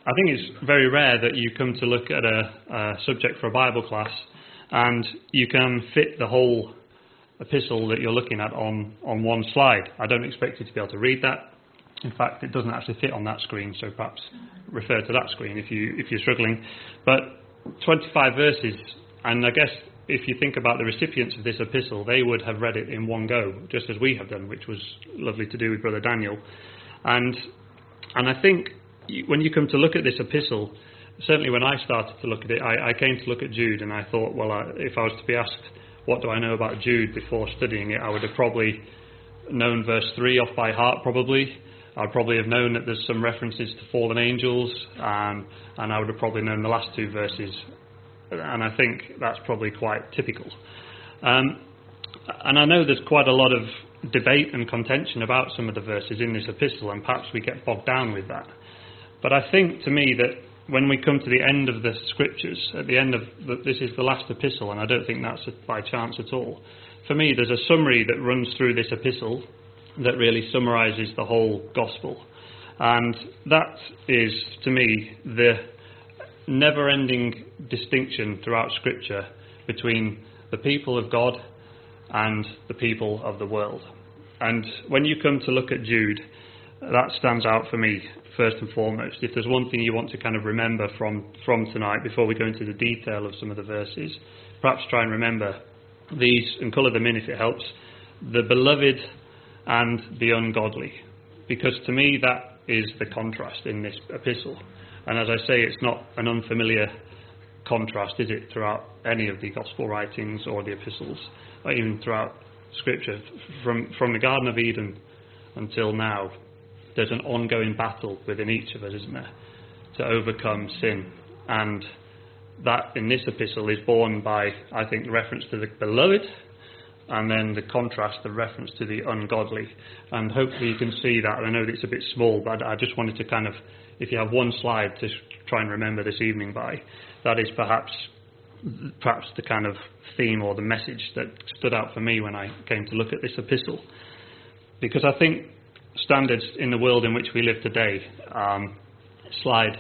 I think it's very rare that you come to look at a subject for a Bible class and you can fit the whole epistle that you're looking at on one slide. I don't expect you to be able to read that. In fact, it doesn't actually fit on that screen, so perhaps refer to that screen if you're struggling. But 25 verses, and I guess if you think about the recipients of this epistle, they would have read it in one go, just as we have done, which was lovely to do with Brother Daniel. And I think when you come to look at this epistle, certainly when I started to look at it, I came to look at Jude, and I thought, well, if I was to be asked, what do I know about Jude before studying it, I would have probably known verse 3 off by heart, probably. I'd probably have known that there's some references to fallen angels, and I would have probably known the last two verses. And I think that's probably quite typical. And I know there's quite a lot of debate and contention about some of the verses in this epistle, and perhaps we get bogged down with that. But I think, to me, that when we come to the end of the scriptures, at the end of this is the last epistle, and I don't think that's by chance at all. For me, there's a summary that runs through this epistle that really summarises the whole gospel. And that is, to me, the never-ending distinction throughout Scripture between the people of God and the people of the world. And when you come to look at Jude, that stands out for me first and foremost. If there's one thing you want to kind of remember from tonight, before we go into the detail of some of the verses, perhaps try and remember these and colour them in if it helps: the beloved and the ungodly. Because to me that is the contrast in this epistle. And as I say, it's not an unfamiliar contrast, is it, throughout any of the gospel writings or the epistles, or even throughout Scripture. From the Garden of Eden until now, there's an ongoing battle within each of us, isn't there, to overcome sin. And that in this epistle is borne by, I think, the reference to the beloved, and then the contrast, the reference to the ungodly. And hopefully you can see that. I know that it's a bit small, but I just wanted to kind of, if you have one slide to try and remember this evening by, that is perhaps the kind of theme or the message that stood out for me when I came to look at this epistle. Because I think standards in the world in which we live today slide,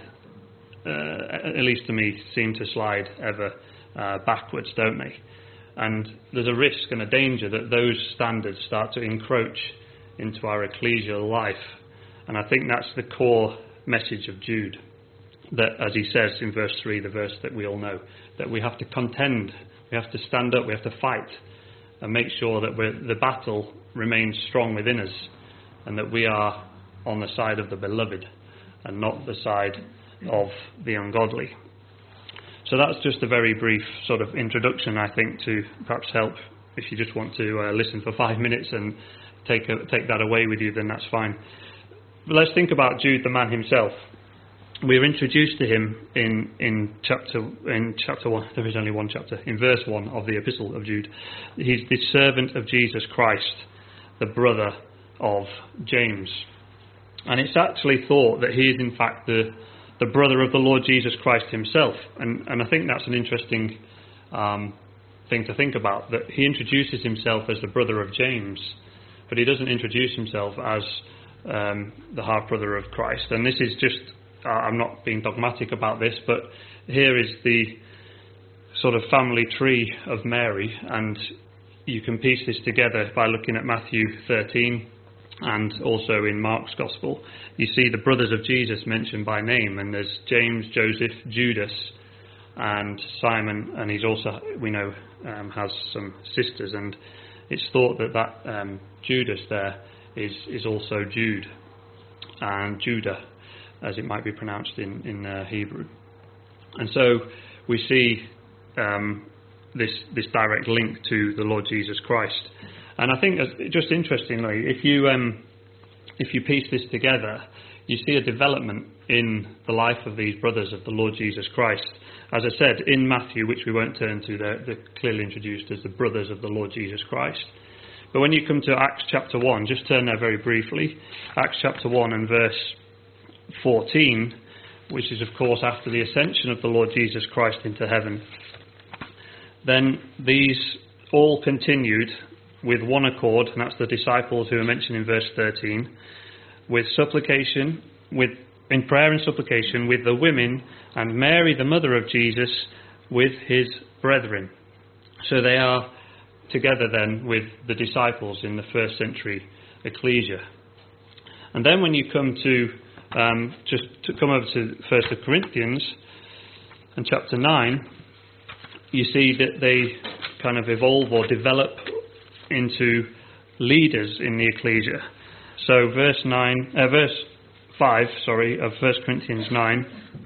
at least to me, seem to slide ever backwards, don't they? And there's a risk and a danger that those standards start to encroach into our ecclesial life. And I think that's the core message of Jude. That, as he says in verse 3, the verse that we all know, that we have to contend, we have to stand up, we have to fight, and make sure that the battle remains strong within us, and that we are on the side of the beloved, and not the side of the ungodly. So that's just a very brief sort of introduction, I think, to perhaps help if you just want to listen for 5 minutes and take that away with you, then that's fine. But let's think about Jude, the man himself. We're introduced to him in chapter 1. There is only one chapter. In verse 1 of the epistle of Jude, he's the servant of Jesus Christ, the brother of James. And it's actually thought that he is in fact the brother of the Lord Jesus Christ himself. And I think that's an interesting thing to think about, that he introduces himself as the brother of James, but he doesn't introduce himself as the half-brother of Christ. And this is just, I'm not being dogmatic about this, but here is the sort of family tree of Mary, and you can piece this together by looking at Matthew 13 and also in Mark's Gospel. You see the brothers of Jesus mentioned by name, and there's James, Joseph, Judas, and Simon, and he's also, we know, has some sisters, and it's thought that Judas there is also Jude, and Judah, as it might be pronounced in Hebrew. And so we see this direct link to the Lord Jesus Christ. And I think, just interestingly, if you piece this together, you see a development in the life of these brothers of the Lord Jesus Christ. As I said, in Matthew, which we won't turn to, they're clearly introduced as the brothers of the Lord Jesus Christ. But when you come to Acts chapter 1, just turn there very briefly, Acts chapter 1 and verse 14, which is of course after the ascension of the Lord Jesus Christ into heaven, then these all continued with one accord, and that's the disciples who are mentioned in verse 13, with supplication, with in prayer and supplication with the women and Mary, the mother of Jesus, with his brethren. So they are together then with the disciples in the first century ecclesia. And then when you come to come over to 1 Corinthians and chapter 9, you see that they kind of evolve or develop into leaders in the ecclesia. So verse 5 of 1 Corinthians 9,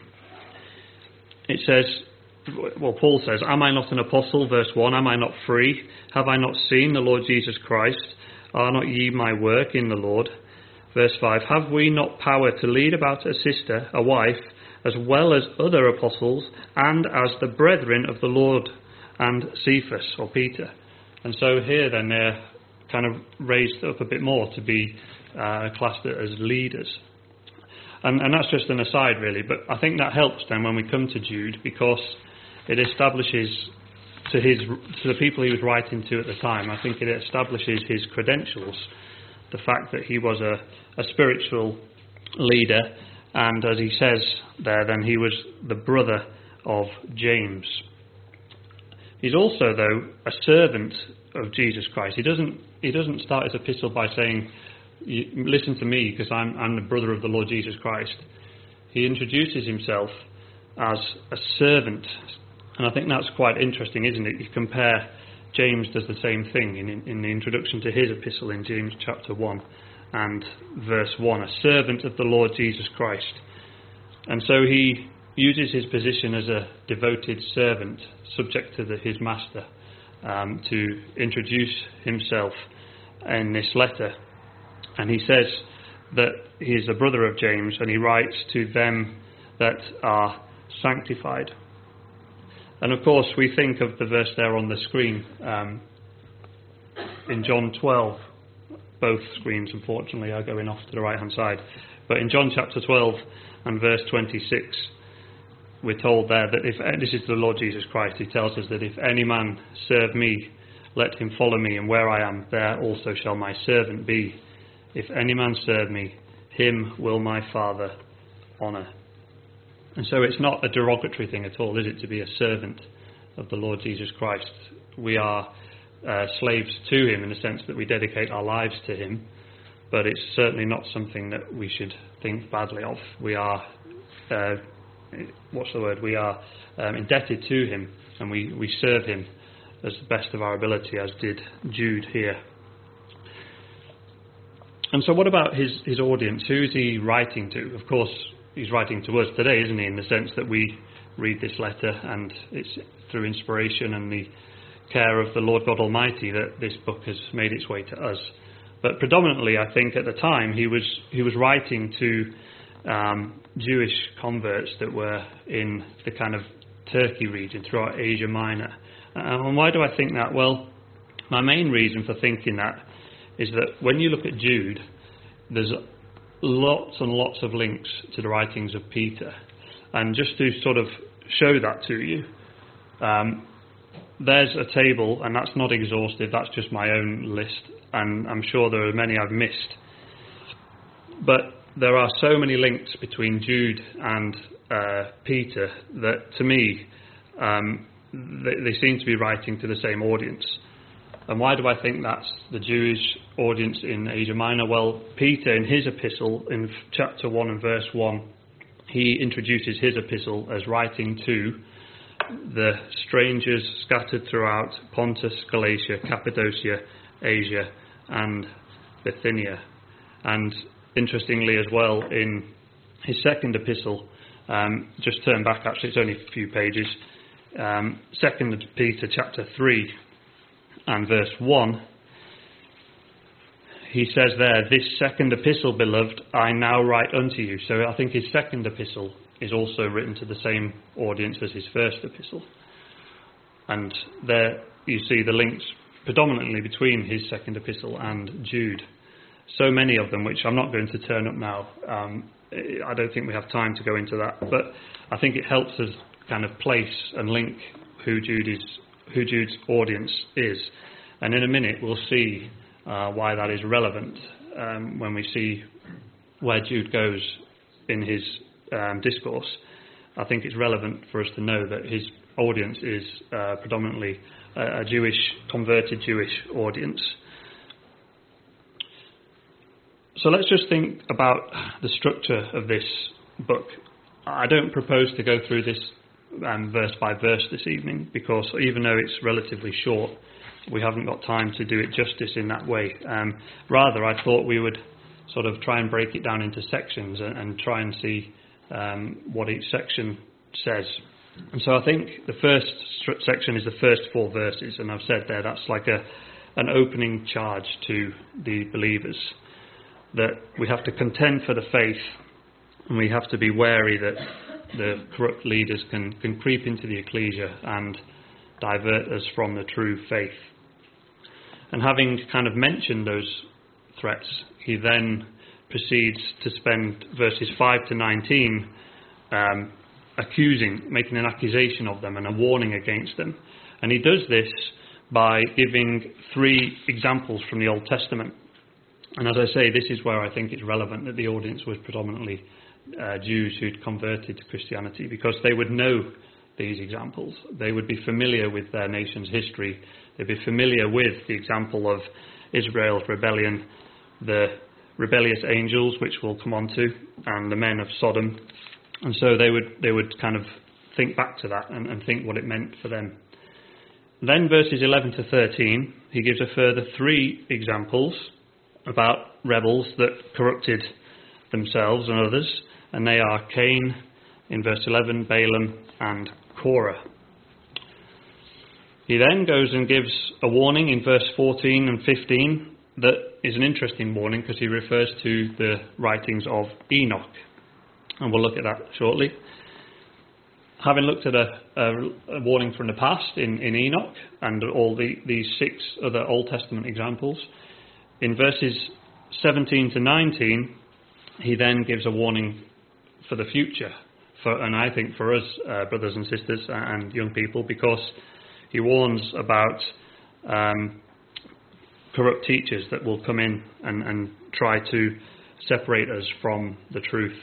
it says, well, Paul says, "Am I not an apostle?" Verse 1, "Am I not free? Have I not seen the Lord Jesus Christ? Are not ye my work in the Lord?" Verse 5, "Have we not power to lead about a sister, a wife, as well as other apostles, and as the brethren of the Lord, and Cephas," or Peter? And so here then they're kind of raised up a bit more to be classed as leaders. And that's just an aside really, but I think that helps then when we come to Jude, because it establishes to the people he was writing to at the time, I think it establishes his credentials, the fact that he was a spiritual leader, and as he says there, then he was the brother of James. He's also, though, a servant of Jesus Christ. He doesn't start his epistle by saying, "Listen to me, because I'm the brother of the Lord Jesus Christ." He introduces himself as a servant, and I think that's quite interesting, isn't it? You compare, James does the same thing in the introduction to his epistle in James chapter 1 and verse 1, a servant of the Lord Jesus Christ. And so he uses his position as a devoted servant, subject to his master, to introduce himself in this letter. And he says that he is a brother of James, and he writes to them that are sanctified. And of course we think of the verse there on the screen in John 12. Both screens unfortunately are going off to the right hand side. But in John chapter 12 and verse 26, we're told there that this is the Lord Jesus Christ, he tells us that if any man serve me, let him follow me, and where I am, there also shall my servant be. If any man serve me, him will my Father honour. And so it's not a derogatory thing at all, is it, to be a servant of the Lord Jesus Christ? We are slaves to him in the sense that we dedicate our lives to him, but it's certainly not something that we should think badly of. We are, We are indebted to him, and we serve him as the best of our ability, as did Jude here. And so what about his audience? Who is he writing to? Of course, he's writing to us today, isn't he, in the sense that we read this letter, and it's through inspiration and the care of the Lord God Almighty that this book has made its way to us. But predominantly, I think at the time, he was writing to Jewish converts that were in the kind of Turkey region, throughout Asia Minor. And why do I think that? Well, my main reason for thinking that is that when you look at Jude, there's lots and lots of links to the writings of Peter. And just to sort of show that to you, there's a table, and that's not exhaustive, that's just my own list, and I'm sure there are many I've missed. But there are so many links between Jude and Peter that, to me, they seem to be writing to the same audience. And why do I think that's the Jewish audience in Asia Minor? Well, Peter, in his epistle, in chapter 1 and verse 1, he introduces his epistle as writing to the strangers scattered throughout Pontus, Galatia, Cappadocia, Asia, and Bithynia. And interestingly as well, in his second epistle, just turn back actually, it's only a few pages, 2 Peter chapter 3 and verse 1, he says there, "This second epistle, beloved, I now write unto you." So I think his second epistle is also written to the same audience as his first epistle. And there you see the links predominantly between his second epistle and Jude. So many of them, which I'm not going to turn up now. I don't think we have time to go into that. But I think it helps us kind of place and link who Jude's audience is. And in a minute we'll see why that is relevant when we see where Jude goes in his discourse, I think it's relevant for us to know that his audience is predominantly a Jewish, converted Jewish audience. So let's just think about the structure of this book. I don't propose to go through this verse by verse this evening, because even though it's relatively short, we haven't got time to do it justice in that way. Rather, I thought we would sort of try and break it down into sections and try and see what each section says. And so I think the first section is the first 4 verses, and I've said there that's like an opening charge to the believers, that we have to contend for the faith, and we have to be wary that the corrupt leaders can creep into the ecclesia and divert us from the true faith. And having kind of mentioned those threats, he then proceeds to spend verses 5 to 19 making an accusation of them and a warning against them. And he does this by giving 3 examples from the Old Testament. And as I say, this is where I think it's relevant that the audience was predominantly Jews who'd converted to Christianity, because they would know these examples. They would be familiar with their nation's history. They'd be familiar with the example of Israel's rebellion, the rebellious angels, which we'll come on to, and the men of Sodom. And so they would kind of think back to that and think what it meant for them. Then verses 11 to 13, he gives a further 3 examples about rebels that corrupted themselves and others, and they are Cain in verse 11, Balaam and Korah. He then goes and gives a warning in verse 14 and 15 that is an interesting warning, because he refers to the writings of Enoch, and we'll look at that shortly. Having looked at a warning from the past in Enoch and all these 6 other Old Testament examples, in verses 17 to 19, he then gives a warning for the future, and I think for us, brothers and sisters and young people, because he warns about corrupt teachers that will come in and try to separate us from the truth.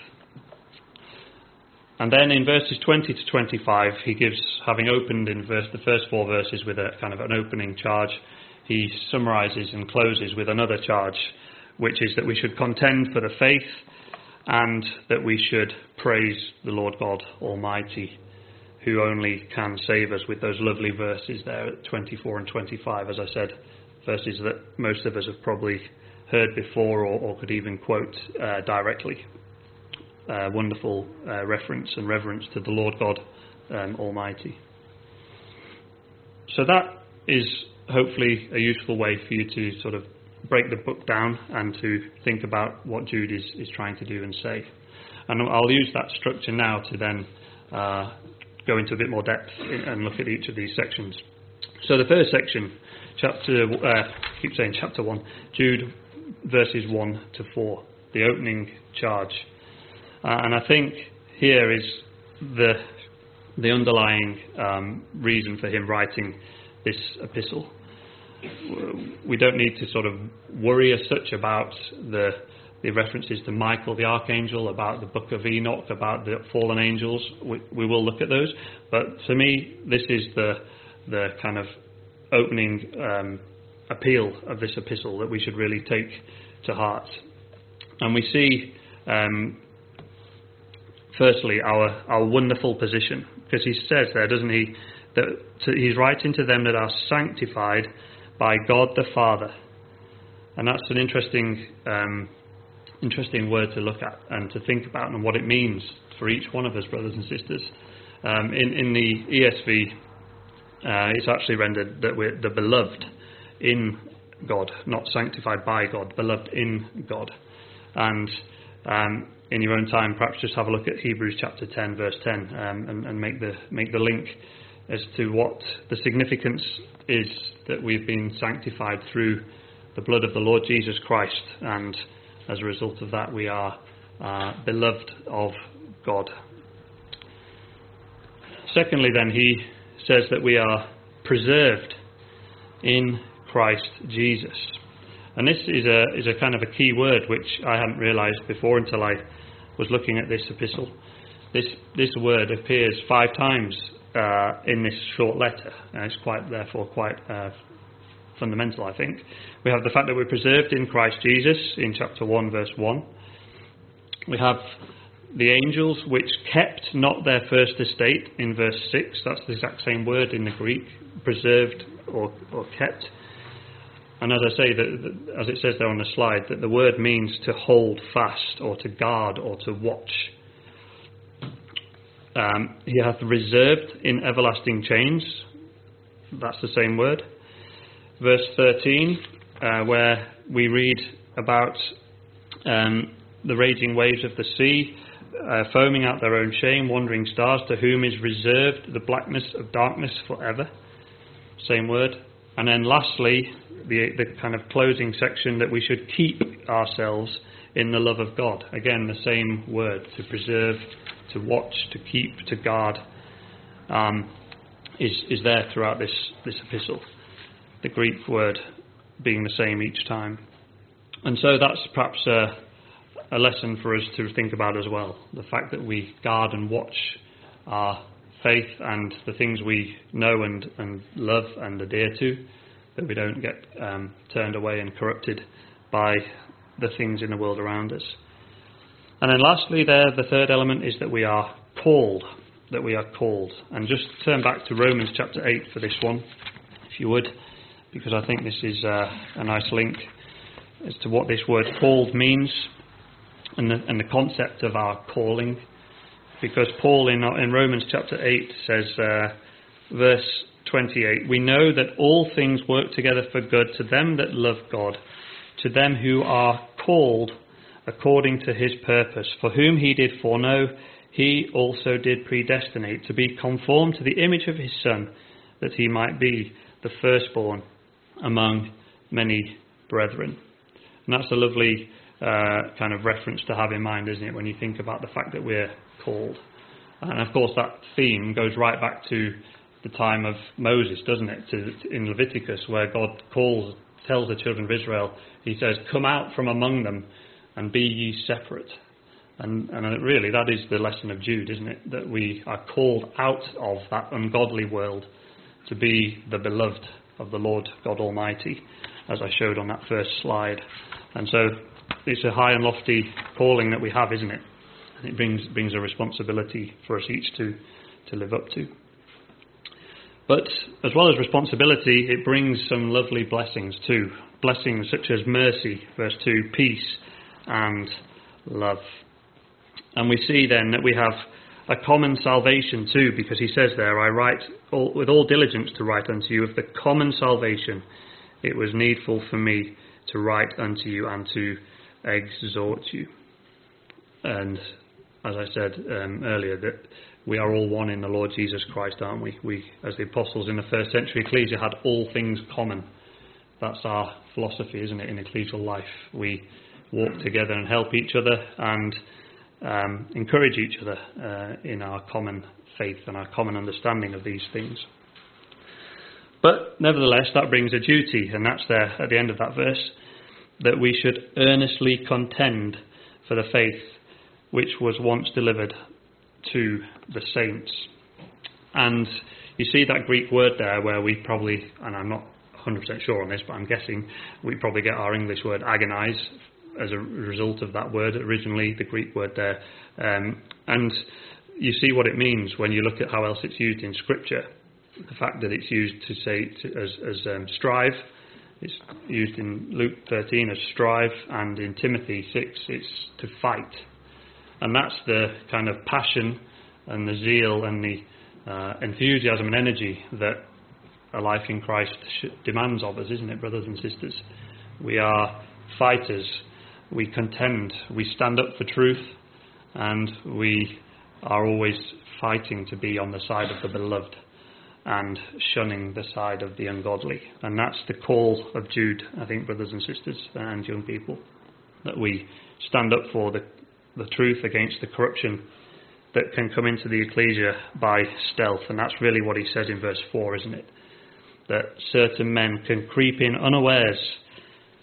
And then in verses 20 to 25, he gives, having opened in the first 4 verses with a kind of an opening charge, he summarises and closes with another charge, which is that we should contend for the faith and that we should praise the Lord God Almighty, who only can save us, with those lovely verses there at 24 and 25, as I said, verses that most of us have probably heard before or could even quote directly. Wonderful reference and reverence to the Lord God Almighty. So that is hopefully a useful way for you to sort of break the book down and to think about what Jude is trying to do and say. And I'll use that structure now to then go into a bit more depth and look at each of these sections. So the first section, chapter 1, Jude verses 1 to 4, the opening charge. And I think here is the underlying reason for him writing this epistle. We don't need to sort of worry as such about the references to Michael the Archangel, about the book of Enoch, about the fallen angels. We will look at those. But to me, this is the kind of opening appeal of this epistle that we should really take to heart. And we see, firstly, our wonderful position. Because he says there, doesn't he, that he's writing to them that are sanctified by God the Father. And that's an interesting word to look at and to think about, and what it means for each one of us, brothers and sisters. In the ESV, it's actually rendered that we're the beloved in God, not sanctified by God, beloved in God. And in your own time, perhaps just have a look at Hebrews chapter 10, verse 10, and make the link as to what the significance is that we've been sanctified through the blood of the Lord Jesus Christ, and as a result of that we are beloved of God. Secondly then, he says that we are preserved in Christ Jesus. And this is a kind of a key word which I hadn't realised before until I was looking at this epistle. This word appears 5 times in this short letter, and it's therefore quite fundamental, I think. We have the fact that we're preserved in Christ Jesus in chapter 1, verse 1. We have the angels which kept not their first estate in verse 6. That's the exact same word in the Greek, preserved or kept. And as I say, as it says there on the slide, that the word means to hold fast or to guard or to watch. He hath reserved in everlasting chains. That's the same word. Verse 13, where we read about the raging waves of the sea, foaming out their own shame, wandering stars, to whom is reserved the blackness of darkness forever. Same word. And then lastly, the kind of closing section, that we should keep ourselves in the love of God. Again, the same word, to preserve, to watch, to keep, to guard, is there throughout this epistle. The Greek word being the same each time. And so that's perhaps a lesson for us to think about as well. The fact that we guard and watch our faith and the things we know and love and adhere to, that we don't get turned away and corrupted by the things in the world around us. And then lastly the third element is that we are called. That we are called. And just turn back to Romans chapter 8 for this one, if you would, because I think this is a nice link as to what this word called means and the concept of our calling. Because Paul in Romans chapter 8 says, verse 28, we know that all things work together for good to them that love God, to them who are called according to his purpose, for whom he did foreknow, he also did predestinate to be conformed to the image of his Son, that he might be the firstborn among many brethren. And that's a lovely kind of reference to have in mind, isn't it, when you think about the fact that we're called. And of course that theme goes right back to the time of Moses, doesn't it, in Leviticus, where God tells the children of Israel, he says, come out from among them and be ye separate. And really that is the lesson of Jude, isn't it, that we are called out of that ungodly world to be the beloved of the Lord God Almighty, as I showed on that first slide. And so it's a high and lofty calling that we have, isn't it? And it brings a responsibility for us each to live up to. But as well as responsibility, it brings some lovely blessings too. Blessings such as mercy, verse 2, peace and love. And we see then that we have a common salvation too, because he says there, I write with all diligence to write unto you of the common salvation. It was needful for me to write unto you and to exhort you. And as I said earlier, that we are all one in the Lord Jesus Christ, aren't we? We, as the apostles in the first century ecclesia, had all things common. That's our philosophy, isn't it, in ecclesial life? We walk together and help each other and encourage each other in our common faith and our common understanding of these things. But nevertheless, that brings a duty, and that's there at the end of that verse, that we should earnestly contend for the faith which was once delivered to the saints. And you see that Greek word there where we probably, and I'm not 100% sure on this, but I'm guessing we probably get our English word agonize as a result of that word, originally the Greek word there. And you see what it means when you look at how else it's used in Scripture. The fact that it's used to say as strive. It's used in Luke 13 as strive, and in Timothy 6 it's to fight. And that's the kind of passion and the zeal and the enthusiasm and energy that a life in Christ demands of us, isn't it, brothers and sisters? We are fighters. We contend. We stand up for truth, and we are always fighting to be on the side of the beloved and shunning the side of the ungodly. And that's the call of Jude, I think, brothers and sisters and young people, that we stand up for the truth against the corruption that can come into the ecclesia by stealth. And that's really what he says in verse 4, isn't it? That certain men can creep in unawares,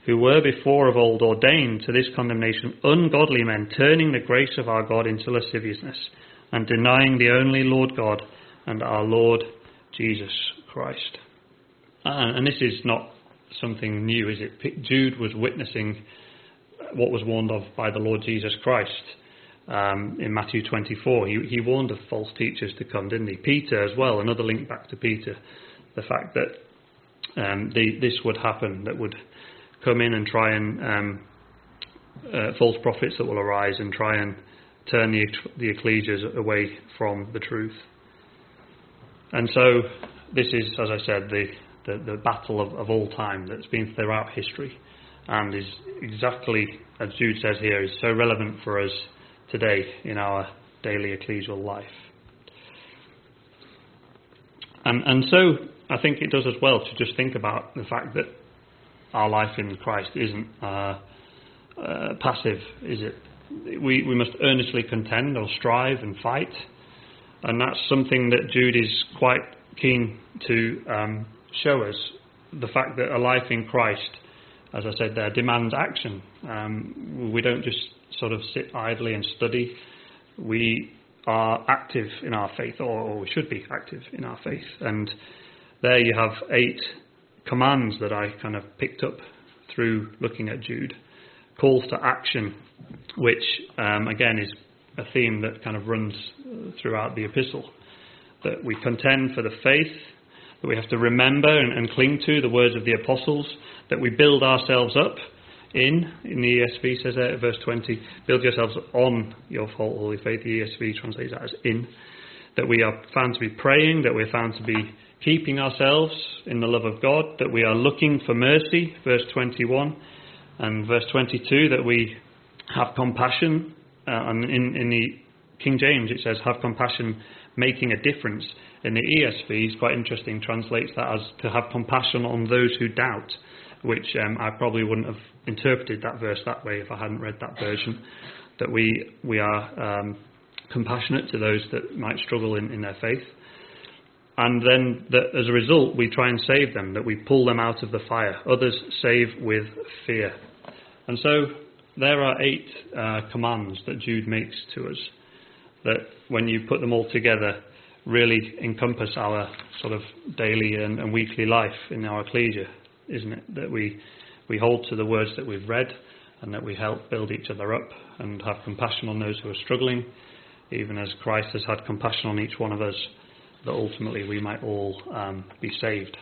who were before of old ordained to this condemnation, ungodly men, turning the grace of our God into lasciviousness, and denying the only Lord God and our Lord Jesus Christ. And this is not something new, is it? Jude was witnessing what was warned of by the Lord Jesus Christ in Matthew 24. He warned of false teachers to come, didn't he? Peter as well, another link back to Peter. The fact that this would happen, that would come in and try and false prophets that will arise and try and turn the ecclesias away from the truth. And so this is, as I said, the battle of all time that's been throughout history, and is exactly, as Jude says here, is so relevant for us today in our daily ecclesial life. And so I think it does as well to just think about the fact that our life in Christ isn't passive, is it? We must earnestly contend or strive and fight, and that's something that Jude is quite keen to show us. The fact that a life in Christ, as I said there, demands action. We don't just sort of sit idly and study. We are active in our faith, or we should be active in our faith. And there you have 8 commands that I kind of picked up through looking at Jude. Calls to action, which again is a theme that kind of runs throughout the epistle. That we contend for the faith, that we have to remember and cling to the words of the apostles, that we build ourselves up in the ESV says there, verse 20, build yourselves on your holy faith. The ESV translates that as in. That we are found to be praying, that we're found to be keeping ourselves in the love of God, that we are looking for mercy, verse 21, and verse 22, that we have compassion, and in the King James it says have compassion, making a difference. In the ESV, it's quite interesting, translates that as to have compassion on those who doubt, which I probably wouldn't have interpreted that verse that way if I hadn't read that version, that we are compassionate to those that might struggle in their faith. And then that as a result we try and save them, that we pull them out of the fire. Others save with fear. And so there are 8 commands that Jude makes to us, that when you put them all together really encompass our sort of daily and weekly life in our ecclesia, isn't it? That we hold to the words that we've read, and that we help build each other up and have compassion on those who are struggling, even as Christ has had compassion on each one of us, that ultimately we might all be saved.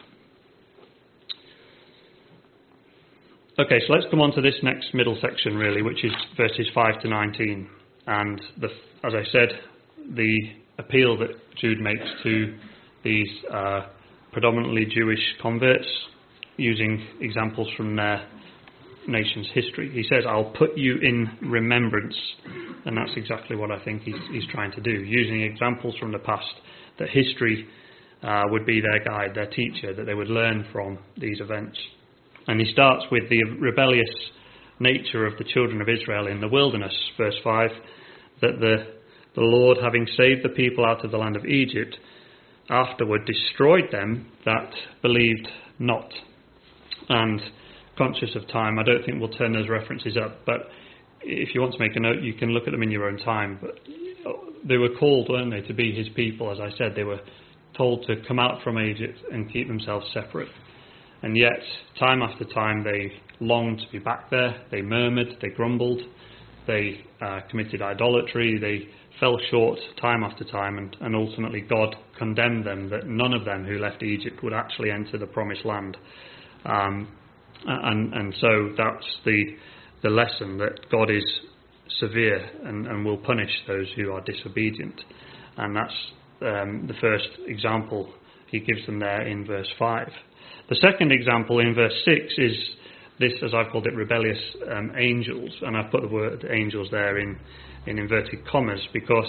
Okay, so let's come on to this next middle section really, which is verses 5 to 19. And as I said, the appeal that Jude makes to these predominantly Jewish converts, using examples from their nation's history. He says, I'll put you in remembrance. And that's exactly what I think he's trying to do, using examples from the past, that history would be their guide, their teacher, that they would learn from these events. And he starts with the rebellious nature of the children of Israel in the wilderness, verse 5, that the Lord, having saved the people out of the land of Egypt, afterward destroyed them that believed not. And conscious of time, I don't think we'll turn those references up, but if you want to make a note, you can look at them in your own time. But they were called, weren't they, to be his people. As I said, they were told to come out from Egypt and keep themselves separate. And yet, time after time, they longed to be back there. They murmured, they grumbled, they committed idolatry, they fell short time after time, and ultimately God condemned them, that none of them who left Egypt would actually enter the promised land. And so that's the lesson, that God is severe and will punish those who are disobedient. And that's the first example he gives them there in verse 5. The second example in verse 6 is this, as I've called it, rebellious angels. And I've put the word angels there in inverted commas, because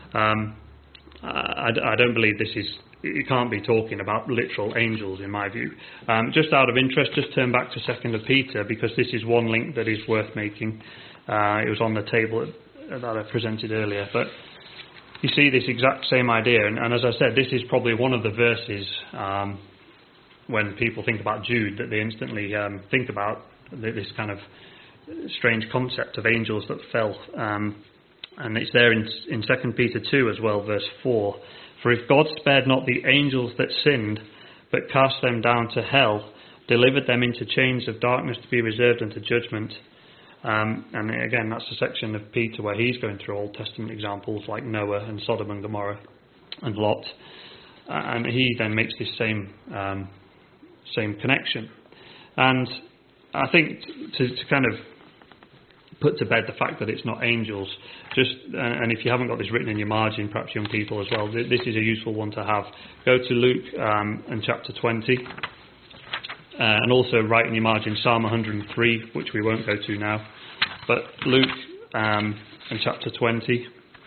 I don't believe this is, you can't be talking about literal angels in my view. Just out of interest, just turn back to 2 Peter, because this is one link that is worth making. It was on the table that I presented earlier. But you see this exact same idea. And as I said, this is probably one of the verses when people think about Jude that they instantly think about this kind of strange concept of angels that fell. And it's there in 2 Peter 2 as well, verse 4. For if God spared not the angels that sinned, but cast them down to hell, delivered them into chains of darkness to be reserved unto judgment. And again, that's the section of Peter where he's going through Old Testament examples like Noah and Sodom and Gomorrah and Lot. And he then makes this same connection. And I think to kind of put to bed the fact that it's not angels, and if you haven't got this written in your margin, perhaps young people as well, this is a useful one to have. Go to Luke and chapter 20, and also write in your margin Psalm 103, which we won't go to now, but Luke and chapter 20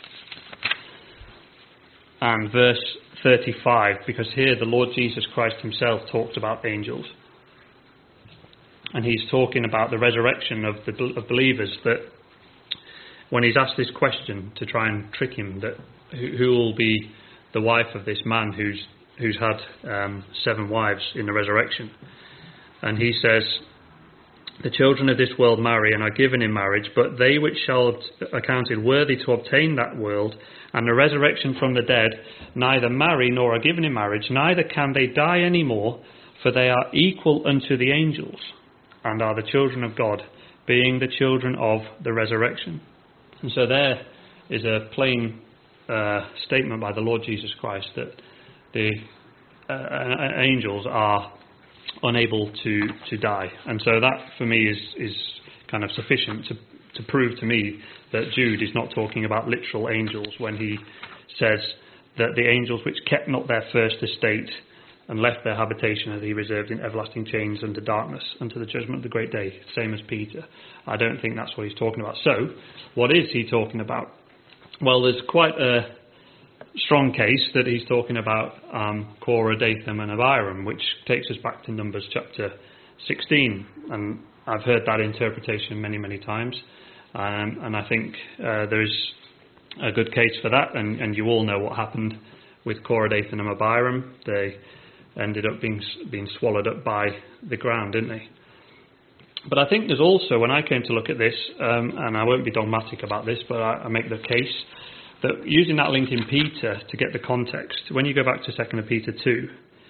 and verse 35, because here the Lord Jesus Christ himself talked about angels. And he's talking about the resurrection of believers, that when he's asked this question to try and trick him, that who will be the wife of this man who's had 7 wives in the resurrection. And he says, the children of this world marry and are given in marriage, but they which shall accounted worthy to obtain that world and the resurrection from the dead neither marry nor are given in marriage, neither can they die any more, for they are equal unto the angels, and are the children of God, being the children of the resurrection. And so there is a plain statement by the Lord Jesus Christ that the angels are unable to die. And so that, for me, is kind of sufficient to prove to me that Jude is not talking about literal angels when he says that the angels which kept not their first estate and left their habitation are he reserved in everlasting chains under darkness unto the judgment of the great day, same as Peter. I don't think that's what he's talking about. So, what is he talking about? Well, there's quite a strong case that he's talking about Korah, Dathan and Abiram, which takes us back to Numbers chapter 16. And I've heard that interpretation many, many times. And I think there is a good case for that. And you all know what happened with Korah, Dathan and Abiram. They ended up being swallowed up by the ground, didn't they? But I think there's also, when I came to look at this, and I won't be dogmatic about this, but I make the case that using that link in Peter to get the context, when you go back to 2 Peter 2,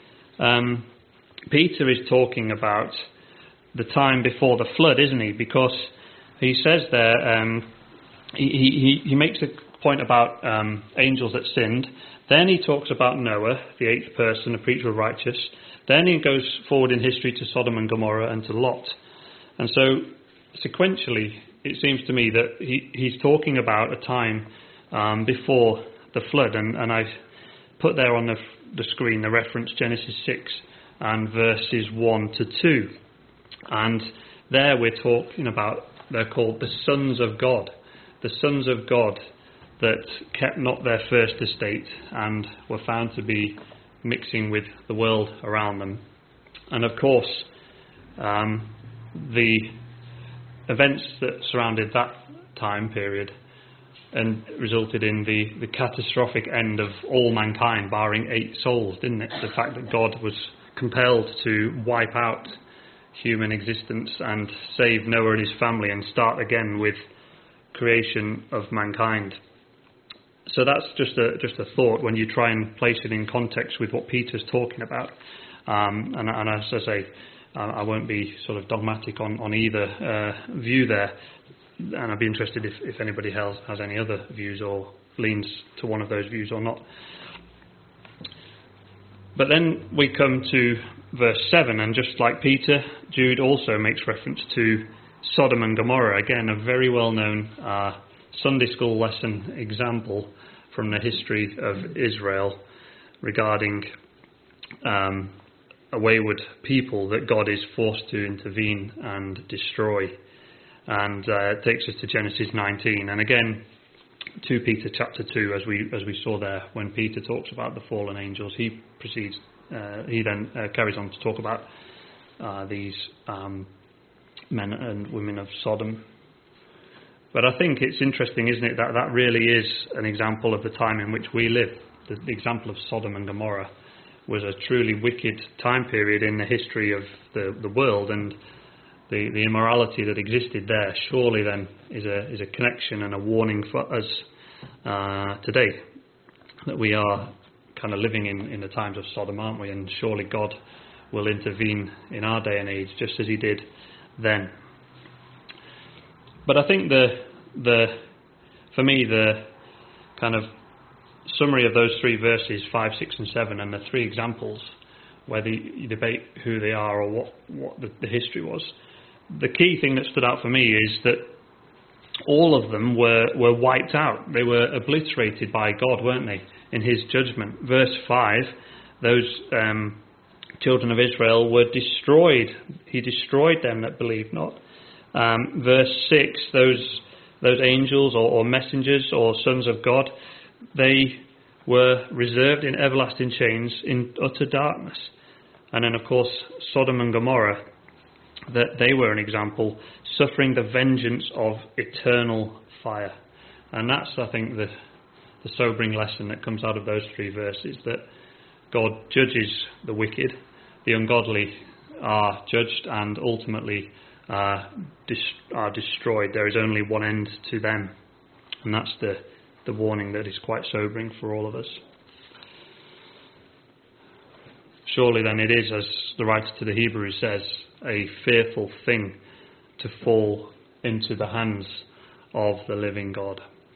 Peter is talking about the time before the flood, isn't he? Because he says there, he makes a point about angels that sinned. Then he talks about Noah, the 8th person, a preacher of righteous. Then he goes forward in history to Sodom and Gomorrah and to Lot. And so, sequentially, it seems to me that he's talking about a time before the flood. And I've put there on the screen the reference Genesis 6 and verses 1 to 2. And there we're talking about, they're called the sons of God. The sons of God that kept not their first estate and were found to be mixing with the world around them. And of course, the events that surrounded that time period and resulted in the catastrophic end of all mankind, barring 8 souls, didn't it? The fact that God was compelled to wipe out human existence and save Noah and his family and start again with creation of mankind. So that's just a thought when you try and place it in context with what Peter's talking about. And as I say, I won't be sort of dogmatic on either view there. And I'd be interested if anybody else has any other views or leans to one of those views or not. But then we come to verse 7, and just like Peter, Jude also makes reference to Sodom and Gomorrah. Again, a very well-known Sunday school lesson example from the history of Israel regarding a wayward people that God is forced to intervene and destroy. And it takes us to Genesis 19. And again, 2 Peter chapter 2, as we saw there, when Peter talks about the fallen angels, he then carries on to talk about these men and women of Sodom. But I think it's interesting, isn't it, that really is an example of the time in which we live. The example of Sodom and Gomorrah was a truly wicked time period in the history of the world, and the immorality that existed there, surely then is a connection and a warning for us today, that we are kind of living in the times of Sodom, aren't we? And surely God will intervene in our day and age just as he did then. But I think for me the kind of summary of those three verses, 5, 6 and 7, and the three examples, whether you debate who they are or what the history was, the key thing that stood out for me is that all of them were wiped out. They were obliterated by God, weren't they, in his judgment. Verse 5, those children of Israel were destroyed. He destroyed them that believed not. Verse 6, those angels or messengers or sons of God, they were reserved in everlasting chains in utter darkness. And then, of course, Sodom and Gomorrah, that they were an example, suffering the vengeance of eternal fire. And that's, I think, the sobering lesson that comes out of those three verses, that God judges the wicked, the ungodly are judged and ultimately are destroyed. There is only one end to them. And that's the warning that is quite sobering for all of us. Surely then it is, as the writer to the Hebrews says, a fearful thing to fall into the hands of the living God.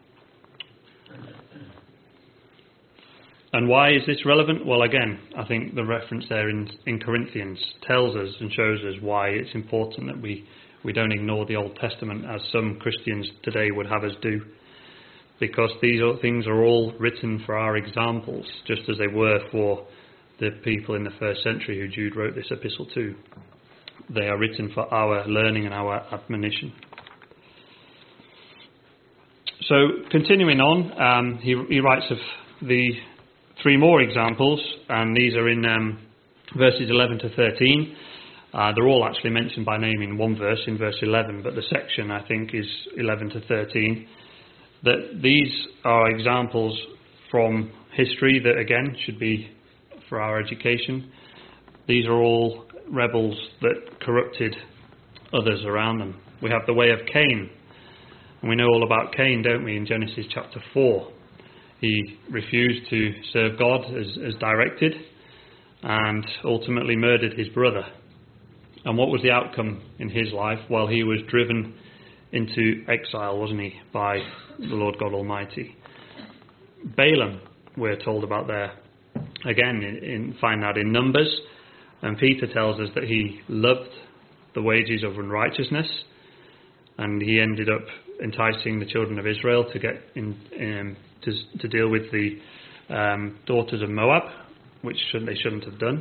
And why is this relevant? Well, again, I think the reference there in Corinthians tells us and shows us why it's important that we don't ignore the Old Testament as some Christians today would have us do. Because these things are all written for our examples, just as they were for the people in the first century who Jude wrote this epistle to. They are written for our learning and our admonition. So, continuing on, he writes of the three more examples, and these are in verses 11 to 13. They're all actually mentioned by name in one verse, in verse 11, but the section, I think, is 11 to 13. That these are examples from history that, again, should be for our education. These are all rebels that corrupted others around them. We have the way of Cain. And we know all about Cain, don't we, in Genesis chapter 4. He refused to serve God as directed and ultimately murdered his brother. And what was the outcome in his life? Well, he was driven into exile, wasn't he, by the Lord God Almighty. Balaam, we're told about there. Again, find that in Numbers. And Peter tells us that he loved the wages of unrighteousness, and he ended up enticing the children of Israel to get to deal with the daughters of Moab, which they shouldn't have done.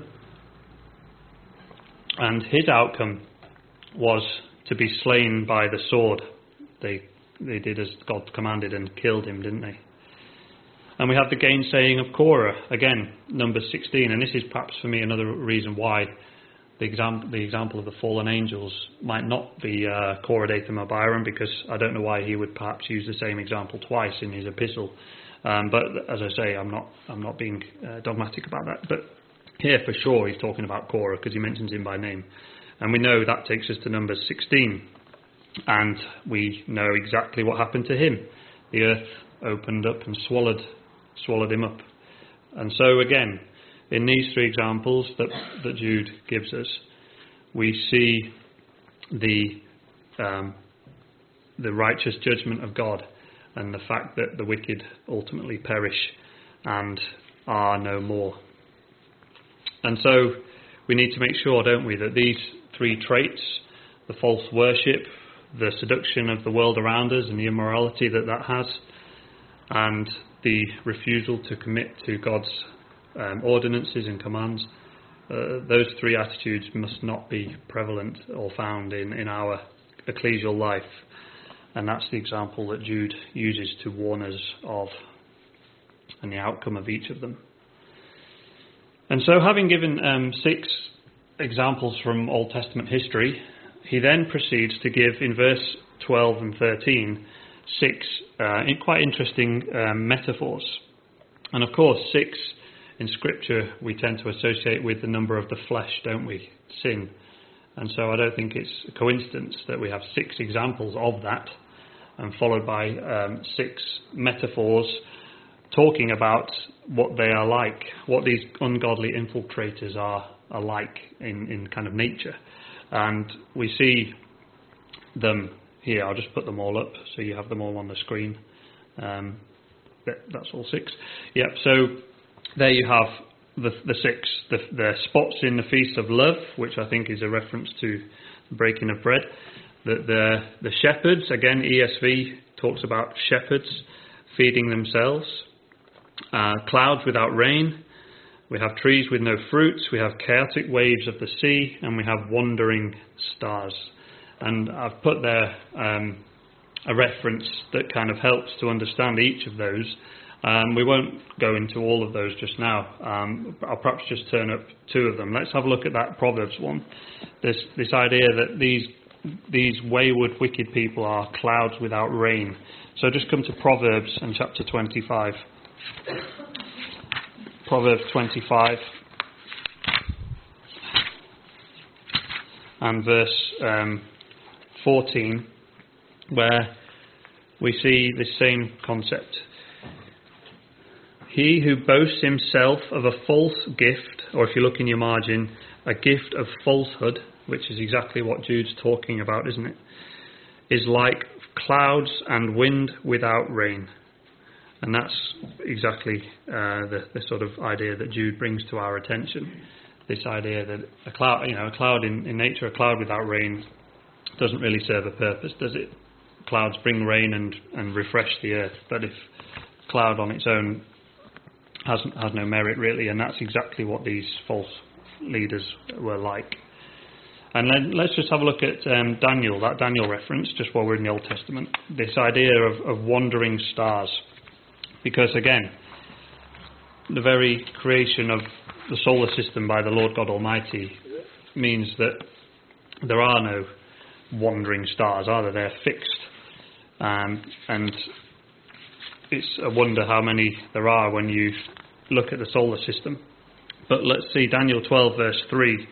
And his outcome was to be slain by the sword. They did as God commanded and killed him, didn't they? And we have the gainsaying of Korah, again, Numbers 16, and this is perhaps for me another reason why the example of the fallen angels might not be Korah, Dathan, or Abiram, because I don't know why he would perhaps use the same example twice in his epistle. But as I say, I'm not being dogmatic about that. But here for sure he's talking about Korah because he mentions him by name. And we know that takes us to Numbers 16. And we know exactly what happened to him. The earth opened up and swallowed him up. And so again, in these three examples that Jude gives us, we see the righteous judgment of God and the fact that the wicked ultimately perish and are no more. And so we need to make sure, don't we, that these three traits, the false worship, the seduction of the world around us and the immorality that has, and the refusal to commit to God's ordinances and commands, those three attitudes must not be prevalent or found in our ecclesial life. And that's the example that Jude uses to warn us of and the outcome of each of them. And so, having given 6 examples from Old Testament history, he then proceeds to give, in verse 12 and 13, 6 quite interesting metaphors. And of course, 6 in Scripture we tend to associate with the number of the flesh, don't we? Sin. And so I don't think it's a coincidence that we have 6 examples of that, and followed by 6 metaphors talking about what they are like, what these ungodly infiltrators are like in kind of nature. And we see them here. I'll just put them all up so you have them all on the screen. That's all 6. Yep, so there you have the 6. The spots in the Feast of Love, which I think is a reference to the breaking of bread. The shepherds, again, ESV talks about shepherds feeding themselves. Clouds without rain. We have trees with no fruits. We have chaotic waves of the sea, and we have wandering stars. And I've put there a reference that kind of helps to understand each of those. We won't go into all of those just now. I'll perhaps just turn up 2 of them. Let's have a look at that Proverbs one. This idea that these wayward, wicked people are clouds without rain. So just come to Proverbs and chapter 25. Proverbs 25 and verse 14, where we see the same concept. He who boasts himself of a false gift, or if you look in your margin, a gift of falsehood, which is exactly what Jude's talking about, isn't it? Is like clouds and wind without rain. And that's exactly the sort of idea that Jude brings to our attention. This idea that a cloud in nature, a cloud without rain, doesn't really serve a purpose, does it? Clouds bring rain and refresh the earth, but if cloud on its own has no merit really, and that's exactly what these false leaders were like. And then let's just have a look at Daniel, that Daniel reference, just while we're in the Old Testament. This idea of wandering stars. Because again, the very creation of the solar system by the Lord God Almighty means that there are no wandering stars, are there? They're fixed. And it's a wonder how many there are when you look at the solar system. But let's see, Daniel 12 verse 3,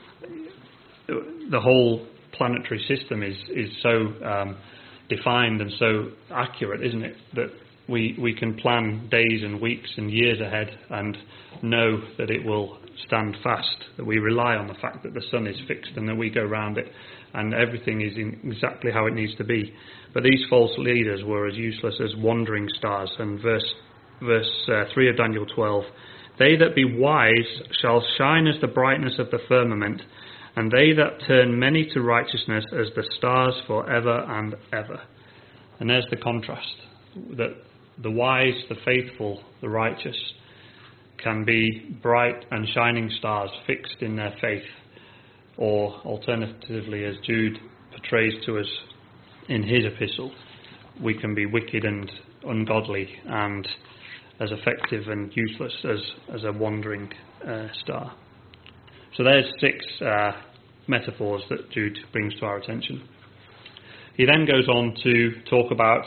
the whole planetary system is so defined and so accurate, isn't it, that we can plan days and weeks and years ahead and know that it will stand fast, that we rely on the fact that the sun is fixed and that we go round it and everything is in exactly how it needs to be. But these false leaders were as useless as wandering stars. And verse 3 of Daniel 12, they that be wise shall shine as the brightness of the firmament, and they that turn many to righteousness as the stars for ever and ever. And there's the contrast, that the wise, the faithful, the righteous can be bright and shining stars fixed in their faith, or alternatively, as Jude portrays to us in his epistle, we can be wicked and ungodly and as effective and useless as a wandering star. So there's 6 metaphors that Jude brings to our attention. He then goes on to talk about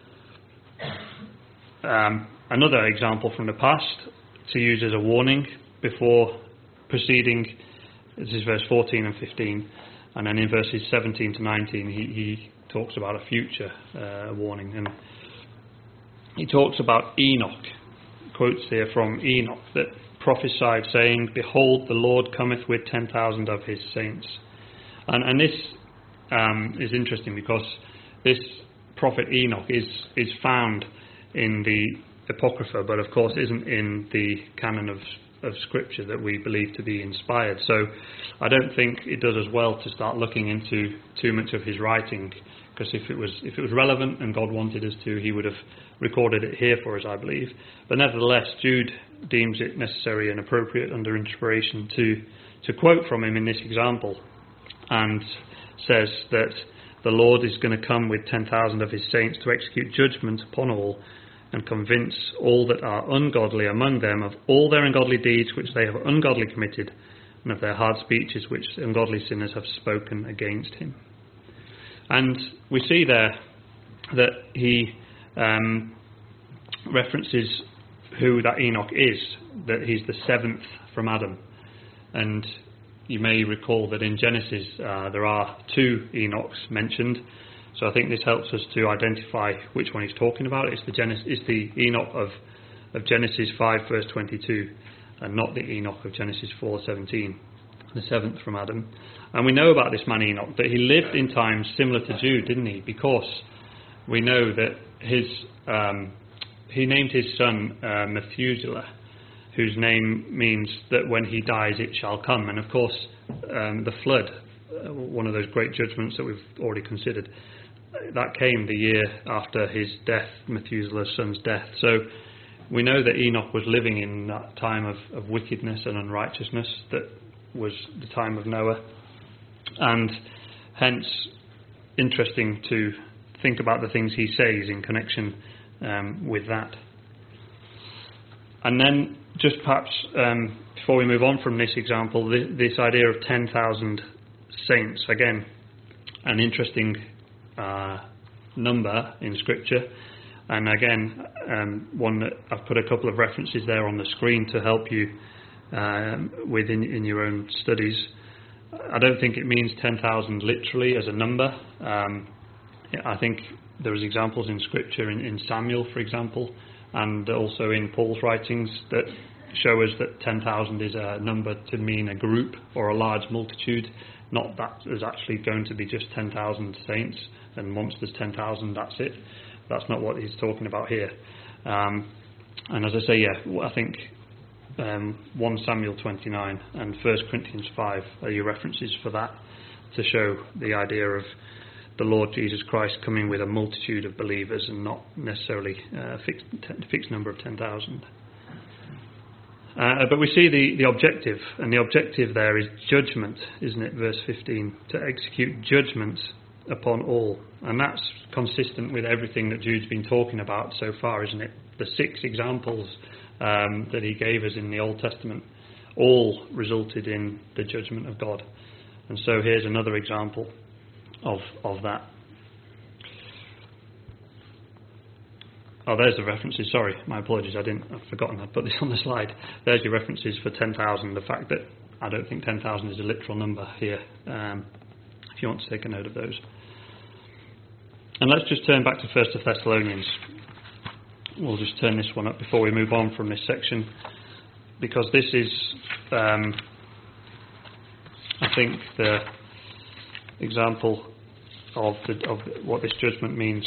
another example from the past to use as a warning before proceeding. This is verse 14 and 15, and then in verses 17 to 19 he talks about a future warning, and he talks about Enoch, quotes here from Enoch, that prophesied saying, behold, the Lord cometh with 10,000 of his saints. And this is interesting because this prophet Enoch is found in the Apocrypha, but of course isn't in the canon of Scripture that we believe to be inspired. So I don't think it does us well to start looking into too much of his writing, because if it was relevant and God wanted us to, he would have recorded it here for us, I believe. But nevertheless, Jude deems it necessary and appropriate under inspiration to quote from him in this example, and says that the Lord is going to come with 10,000 of his saints to execute judgment upon all, and convince all that are ungodly among them of all their ungodly deeds which they have ungodly committed, and of their hard speeches which ungodly sinners have spoken against him. And we see there that he references who that Enoch is, that he's the 7th from Adam. And you may recall that in Genesis there are 2 Enochs mentioned. So I think this helps us to identify which one he's talking about. It's the Enoch of Genesis 5 verse 22, and not the Enoch of Genesis 4:17, the 7th from Adam. And we know about this man Enoch, that he lived in times similar to Jude, didn't he? Because we know that he named his son Methuselah, whose name means that when he dies it shall come. And of course the flood, one of those great judgments that we've already considered, that came the year after his death, Methuselah's son's death. So we know that Enoch was living in that time of wickedness and unrighteousness that was the time of Noah, and hence interesting to think about the things he says in connection with that. And then just perhaps before we move on from this example, this idea of 10,000 saints, again an interesting number in Scripture, and again one that I've put a couple of references there on the screen to help you in your own studies. I don't think it means 10,000 literally as a number. I think there's examples in Scripture in Samuel, for example, and also in Paul's writings that show us that 10,000 is a number to mean a group or a large multitude, not that there's actually going to be just 10,000 saints, and once there's 10,000 that's it. That's not what he's talking about here. And as I say, I think 1 Samuel 29 and 1 Corinthians 5 are your references for that, to show the idea of the Lord Jesus Christ coming with a multitude of believers and not necessarily a fixed number of 10,000. But we see the objective, and the objective there is judgment, isn't it? Verse 15, to execute judgment upon all. And that's consistent with everything that Jude's been talking about so far, isn't it? The 6 examples that he gave us in the Old Testament all resulted in the judgment of God. And so here's another example of that. Oh, there's the references. Sorry, my apologies. I've forgotten I put this on the slide. There's your references for 10,000. The fact that I don't think 10,000 is a literal number here. If you want to take a note of those. And let's just turn back to 1 Thessalonians. We'll just turn this one up before we move on from this section, because this is, I think, the example of what this judgment means.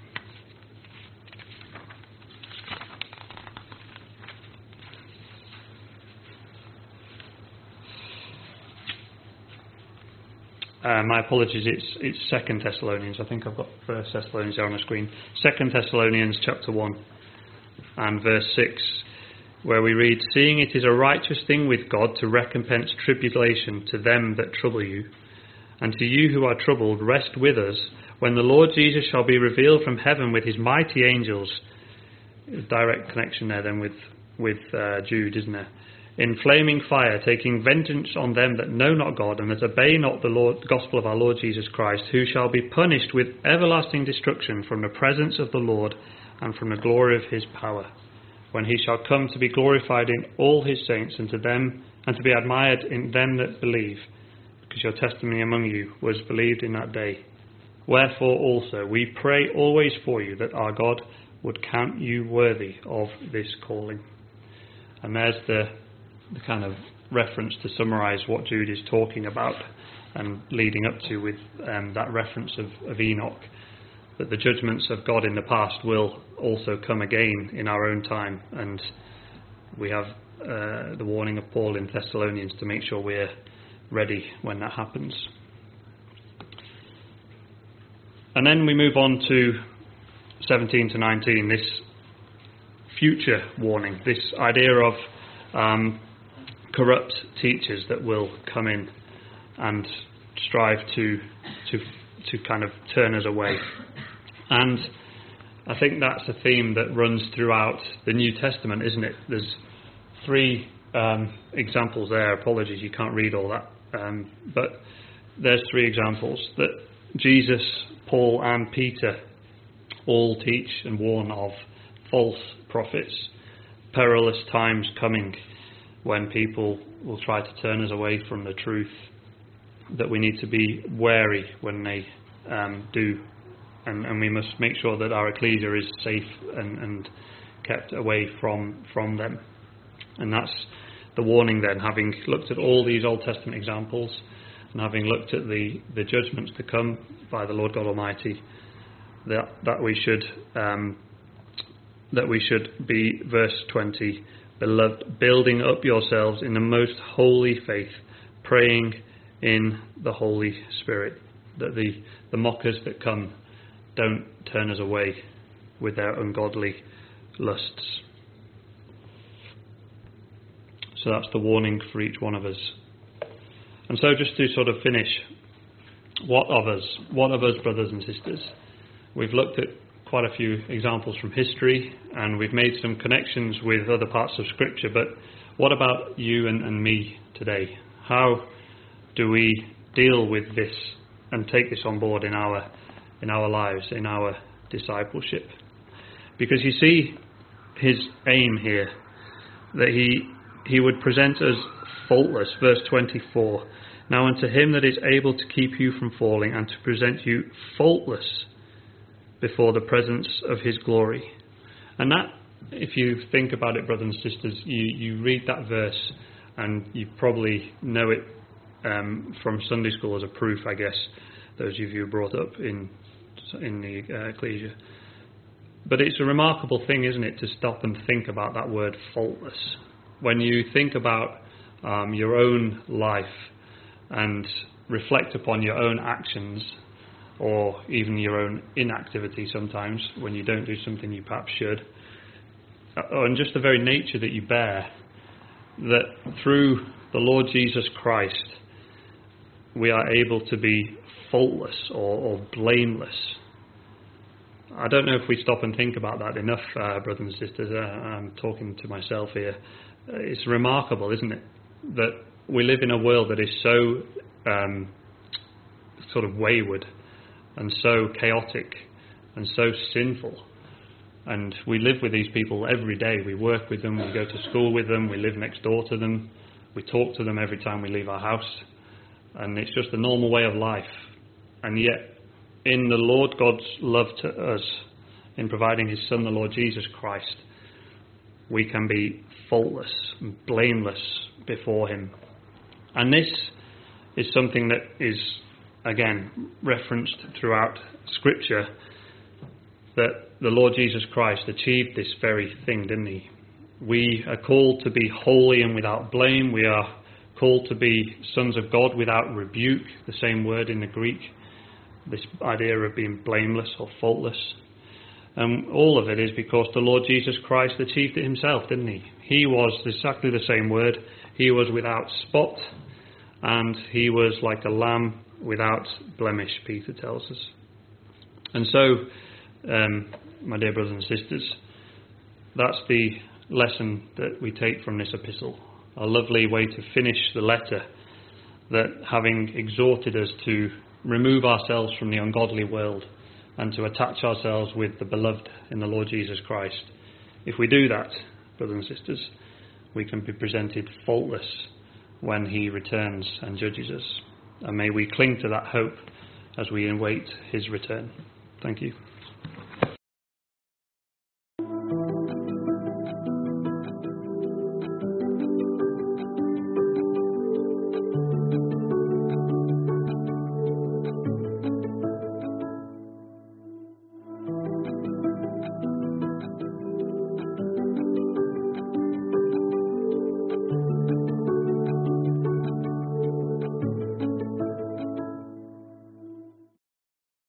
My apologies, it's 2 Thessalonians. I think I've got 1 Thessalonians there on the screen. 2 Thessalonians chapter 1 and verse 6, where we read, "Seeing it is a righteous thing with God to recompense tribulation to them that trouble you, and to you who are troubled, rest with us, when the Lord Jesus shall be revealed from heaven with his mighty angels." Direct connection there then with Jude, isn't there? "In flaming fire, taking vengeance on them that know not God, and that obey not the gospel of our Lord Jesus Christ, who shall be punished with everlasting destruction from the presence of the Lord and from the glory of his power, when he shall come to be glorified in all his saints, and to be admired in them that believe, because your testimony among you was believed in that day. Wherefore also we pray always for you, that our God would count you worthy of this calling." And there's the kind of reference to summarise what Jude is talking about and leading up to with that reference of Enoch, that the judgments of God in the past will also come again in our own time, and we have the warning of Paul in Thessalonians to make sure we're ready when that happens. And then we move on to 17 to 19, this future warning, this idea of corrupt teachers that will come in and strive to kind of turn us away. And I think that's a theme that runs throughout the New Testament, isn't it? There's 3 examples there. Apologies, you can't read all that. But there's 3 examples that Jesus, Paul and Peter all teach and warn of false prophets, perilous times coming, when people will try to turn us away from the truth, that we need to be wary when they do, and we must make sure that our ecclesia is safe and kept away from them. And that's the warning then, having looked at all these Old Testament examples and having looked at the judgments to come by the Lord God Almighty, that we should be, verse 20, beloved, building up yourselves in the most holy faith, praying in the Holy Spirit, that the mockers that come don't turn us away with their ungodly lusts. So that's the warning for each one of us. And so just to sort of finish, what of us? What of us, brothers and sisters? We've looked at quite a few examples from history, and we've made some connections with other parts of Scripture, but what about you and me today? How do we deal with this and take this on board in our lives, in our discipleship? Because you see his aim here, that he would present us faultless. Verse 24, now unto him that is able to keep you from falling and to present you faultless before the presence of his glory. And that, if you think about it, brothers and sisters, you read that verse and you probably know it from Sunday school as a proof, I guess, those of you brought up in the ecclesia. But it's a remarkable thing, isn't it, to stop and think about that word faultless. When you think about your own life and reflect upon your own actions, or even your own inactivity sometimes when you don't do something you perhaps should, and just the very nature that you bear, that through the Lord Jesus Christ we are able to be faultless or blameless. I don't know if we stop and think about that enough, brothers and sisters. I'm talking to myself here. It's remarkable, isn't it, that we live in a world that is so sort of wayward and so chaotic and so sinful. And we live with these people every day. We work with them, we go to school with them, we live next door to them, we talk to them every time we leave our house. And it's just a normal way of life. And yet, in the Lord God's love to us, in providing his Son, the Lord Jesus Christ, we can be faultless and blameless before him. And this is something that is, again, referenced throughout Scripture, that the Lord Jesus Christ achieved this very thing, didn't he? We are called to be holy and without blame. We are called to be sons of God without rebuke, the same word in the Greek, this idea of being blameless or faultless. And all of it is because the Lord Jesus Christ achieved it himself, didn't he? He was exactly the same word. He was without spot, and he was like a lamb without blemish, Peter tells us. And so, my dear brothers and sisters, that's the lesson that we take from this epistle. A lovely way to finish the letter, that having exhorted us to remove ourselves from the ungodly world and to attach ourselves with the beloved in the Lord Jesus Christ, if we do that, brothers and sisters, we can be presented faultless when he returns and judges us. And may we cling to that hope as we await his return. Thank you.